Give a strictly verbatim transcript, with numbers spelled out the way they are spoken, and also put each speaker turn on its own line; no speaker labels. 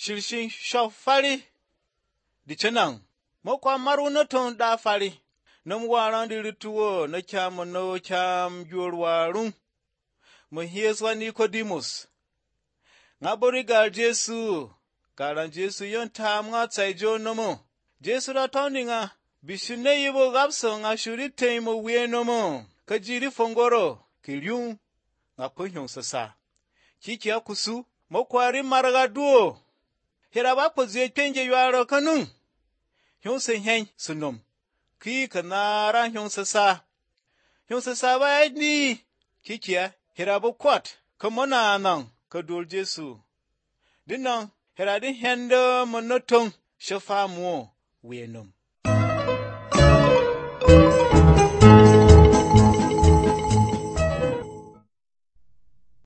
Shilshin shau fari. Di chenang. Mo kwa maru na ton da fari. Nam waran di rituo na cham no cham jurwarung. Mo hieswa Nicodemus. Nga borigal Jesu. Karan Jesu yon tam nga tsai jo nomo. Jesu da tondi nga. Bishune yibo gapso nga shuri teimo wie nomo. Kajiri fongoro. Kilyung. Nga kuhyong sasa. Kiki ya kusu. Mo kwari maraga duo. Hiraba kuzi kenje yuaro kanung. Hyong se hen sunum. Ki kanara hyong sasa. Hyong sasa ba ni. Kiki ya hirabo kwat. Kamona anang. Kadul Jesu. Dinang. Hiradi hendo monotong. Shofa mo. Wenum.